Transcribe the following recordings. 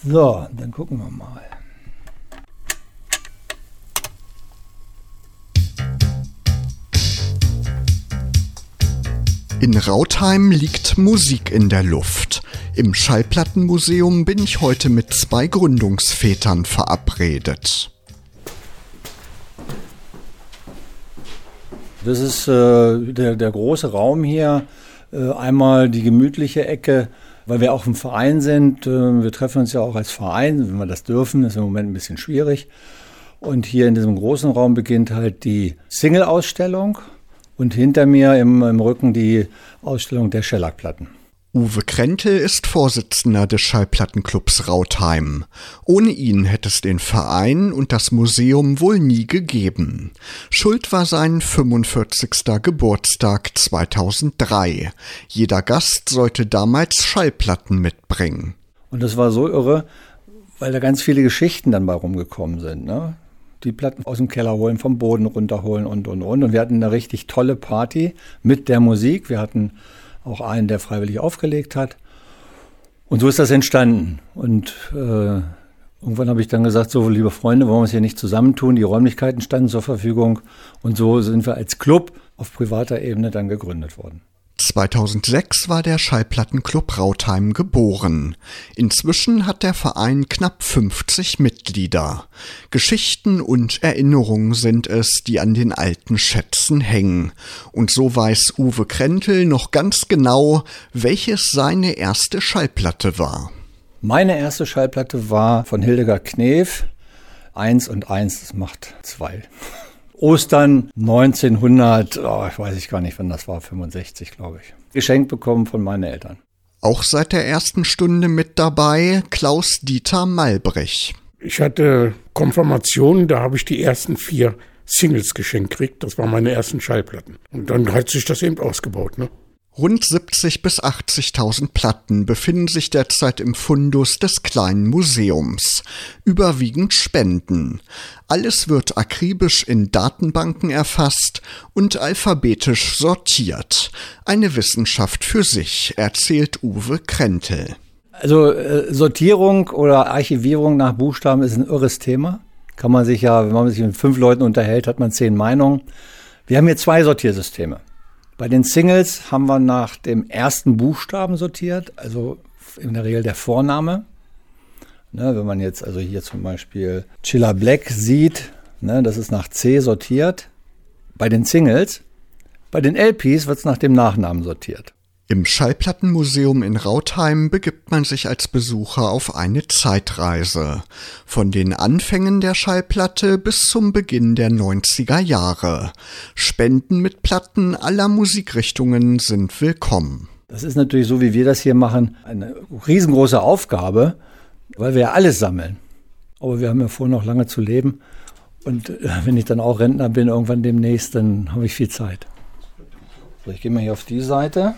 So, dann gucken wir mal. In Rautheim liegt Musik in der Luft. Im Schallplattenmuseum bin ich heute mit 2 Gründungsvätern verabredet. Das ist der große Raum hier. Einmal die gemütliche Ecke, weil wir auch ein Verein sind. Wir treffen uns ja auch als Verein, wenn wir das dürfen. Das ist im Moment ein bisschen schwierig. Und hier in diesem großen Raum beginnt halt die Single-Ausstellung. Und hinter mir im Rücken die Ausstellung der Schellackplatten. Uwe Krentel ist Vorsitzender des Schallplattenclubs Rautheim. Ohne ihn hätte es den Verein und das Museum wohl nie gegeben. Schuld war sein 45. Geburtstag 2003. Jeder Gast sollte damals Schallplatten mitbringen. Und das war so irre, weil da ganz viele Geschichten dann bei rumgekommen sind, ne? Die Platten aus dem Keller holen, vom Boden runterholen und. Und wir hatten eine richtig tolle Party mit der Musik. Wir hatten auch einen, der freiwillig aufgelegt hat. Und so ist das entstanden. Und irgendwann habe ich dann gesagt, so liebe Freunde, wollen wir uns hier nicht zusammentun. Die Räumlichkeiten standen zur Verfügung. Und so sind wir als Club auf privater Ebene dann gegründet worden. 2006 war der Schallplattenclub Rautheim geboren. Inzwischen hat der Verein knapp 50 Mitglieder. Geschichten und Erinnerungen sind es, die an den alten Schätzen hängen. Und so weiß Uwe Krentel noch ganz genau, welches seine erste Schallplatte war. Meine erste Schallplatte war von Hildegard Knef. 1 und 1, das macht 2. Ostern 1900, ich weiß gar nicht, wann das war, 65, glaube ich. Geschenkt bekommen von meinen Eltern. Auch seit der ersten Stunde mit dabei Klaus-Dieter Malbrech. Ich hatte Konfirmation, da habe ich die ersten 4 Singles geschenkt gekriegt. Das waren meine ersten Schallplatten. Und dann hat sich das eben ausgebaut, ne? Rund 70.000 bis 80.000 Platten befinden sich derzeit im Fundus des kleinen Museums. Überwiegend Spenden. Alles wird akribisch in Datenbanken erfasst und alphabetisch sortiert. Eine Wissenschaft für sich, erzählt Uwe Krentel. Also Sortierung oder Archivierung nach Buchstaben ist ein irres Thema. Kann man sich ja, wenn man sich mit 5 Leuten unterhält, hat man 10 Meinungen. Wir haben hier 2 Sortiersysteme. Bei den Singles haben wir nach dem ersten Buchstaben sortiert, also in der Regel der Vorname. Ne, wenn man jetzt also hier zum Beispiel Chilla Black sieht, ne, das ist nach C sortiert. Bei den Singles, bei den LPs wird es nach dem Nachnamen sortiert. Im Schallplattenmuseum in Rautheim begibt man sich als Besucher auf eine Zeitreise. Von den Anfängen der Schallplatte bis zum Beginn der 90er Jahre. Spenden mit Platten aller Musikrichtungen sind willkommen. Das ist natürlich so, wie wir das hier machen, eine riesengroße Aufgabe, weil wir ja alles sammeln. Aber wir haben ja vor, noch lange zu leben. Und wenn ich dann auch Rentner bin, irgendwann demnächst, dann habe ich viel Zeit. So, ich gehe mal hier auf die Seite.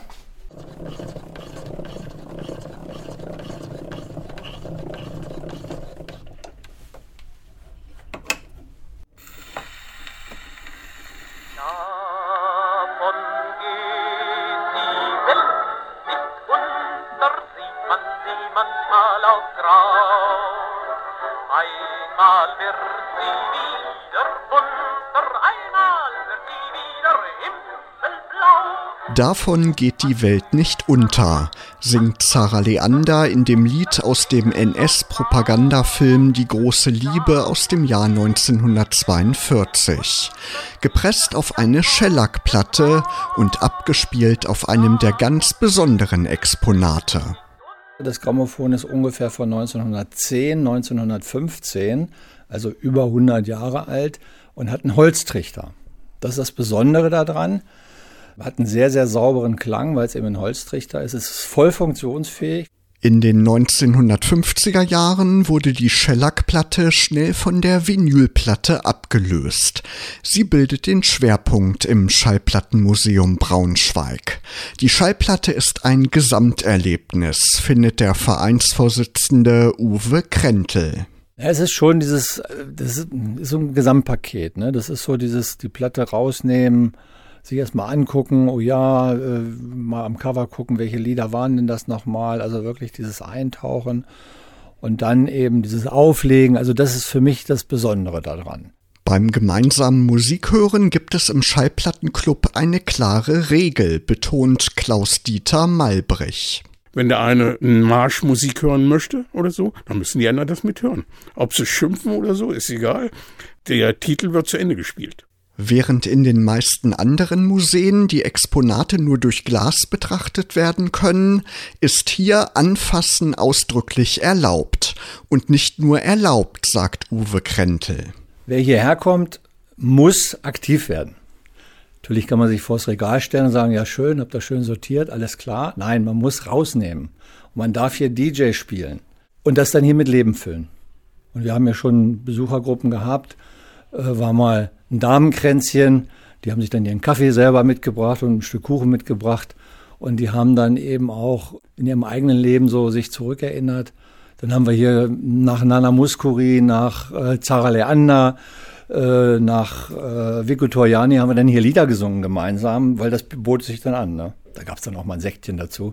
Davon geht die Welt nicht unter, singt Sarah Leander in dem Lied aus dem NS-Propagandafilm Die große Liebe aus dem Jahr 1942. Gepresst auf eine Schellackplatte und abgespielt auf einem der ganz besonderen Exponate. Das Grammophon ist ungefähr von 1910, 1915, also über 100 Jahre alt und hat einen Holztrichter. Das ist das Besondere daran. Hat einen sehr, sehr sauberen Klang, weil es eben ein Holztrichter ist. Es ist voll funktionsfähig. In den 1950er Jahren wurde die Schellackplatte schnell von der Vinylplatte abgelöst. Sie bildet den Schwerpunkt im Schallplattenmuseum Braunschweig. Die Schallplatte ist ein Gesamterlebnis, findet der Vereinsvorsitzende Uwe Krentel. Ja, es ist schon das ist so ein Gesamtpaket, ne? Das ist so die Platte rausnehmen, sich erstmal angucken, oh ja, mal am Cover gucken, welche Lieder waren denn das nochmal, also wirklich dieses Eintauchen Und dann eben dieses Auflegen, also das ist für mich das Besondere daran. Beim gemeinsamen Musikhören gibt es im Schallplattenclub eine klare Regel, betont Klaus-Dieter Malbrich. Wenn der eine eine Marschmusik hören möchte oder so, dann müssen die anderen das mithören. Ob sie schimpfen oder so, ist egal. Der Titel wird zu Ende gespielt. Während in den meisten anderen Museen die Exponate nur durch Glas betrachtet werden können, ist hier Anfassen ausdrücklich erlaubt. Und nicht nur erlaubt, sagt Uwe Krentel. Wer hierher kommt, muss aktiv werden. Natürlich kann man sich vors Regal stellen und sagen, ja schön, habt ihr schön sortiert, alles klar. Nein, man muss rausnehmen. Und man darf hier DJ spielen und das dann hier mit Leben füllen. Und wir haben ja schon Besuchergruppen gehabt, war mal ein Damenkränzchen, die haben sich dann ihren Kaffee selber mitgebracht und ein Stück Kuchen mitgebracht. Und die haben dann eben auch in ihrem eigenen Leben so sich zurückerinnert. Dann haben wir hier nach Nana Mouskouri, nach Zara Leander, nach Vico Torriani haben wir dann hier Lieder gesungen gemeinsam, weil das bot sich dann an. Ne? Da gab es dann auch mal ein Säckchen dazu.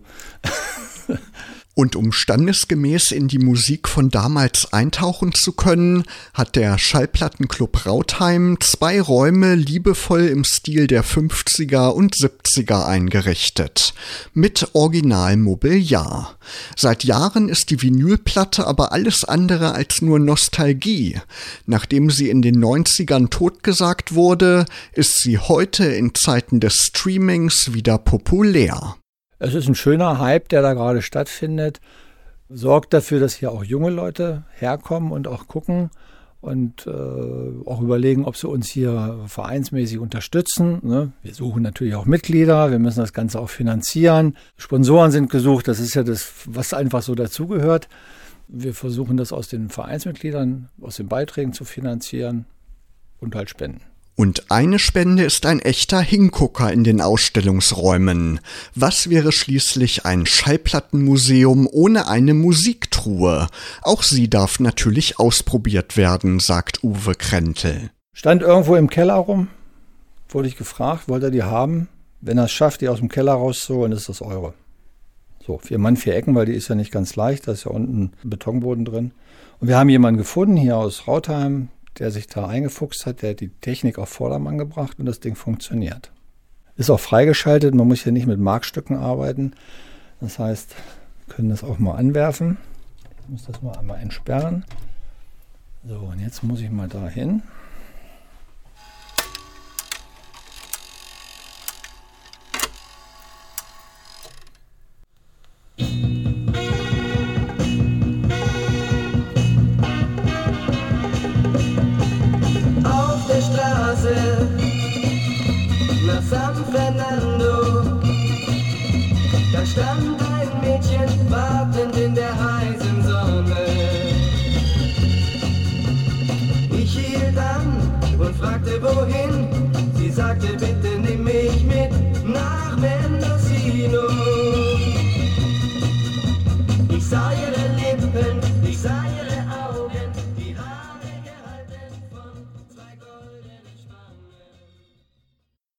Und um standesgemäß in die Musik von damals eintauchen zu können, hat der Schallplattenclub Rautheim 2 Räume liebevoll im Stil der 50er und 70er eingerichtet. Mit Originalmobiliar. Seit Jahren ist die Vinylplatte aber alles andere als nur Nostalgie. Nachdem sie in den 90ern totgesagt wurde, ist sie heute in Zeiten des Streamings wieder populär. Es ist ein schöner Hype, der da gerade stattfindet. Sorgt dafür, dass hier auch junge Leute herkommen und auch gucken und auch überlegen, ob sie uns hier vereinsmäßig unterstützen. Ne? Wir suchen natürlich auch Mitglieder, wir müssen das Ganze auch finanzieren. Sponsoren sind gesucht, das ist ja das, was einfach so dazugehört. Wir versuchen das aus den Vereinsmitgliedern, aus den Beiträgen zu finanzieren und halt Spenden. Und eine Spende ist ein echter Hingucker in den Ausstellungsräumen. Was wäre schließlich ein Schallplattenmuseum ohne eine Musiktruhe? Auch sie darf natürlich ausprobiert werden, sagt Uwe Krentel. Stand irgendwo im Keller rum, wurde ich gefragt, wollt ihr die haben? Wenn er es schafft, die aus dem Keller rauszuholen, ist das eure. So, 4 Mann, 4 Ecken, weil die ist ja nicht ganz leicht, da ist ja unten ein Betonboden drin. Und wir haben jemanden gefunden hier aus Rautheim, der sich da eingefuchst hat, der hat die Technik auf Vordermann gebracht und das Ding funktioniert. Ist auch freigeschaltet, man muss hier nicht mit Markstücken arbeiten. Das heißt, wir können das auch mal anwerfen. Ich muss das mal einmal entsperren. So, und jetzt muss ich mal da hin. San Fernando, da stand ein Mädchen wartend in der heißen Sonne. Ich hielt an und fragte wohin, sie sagte bitte nimm mich mit nach Mendocino. Ich sah ihr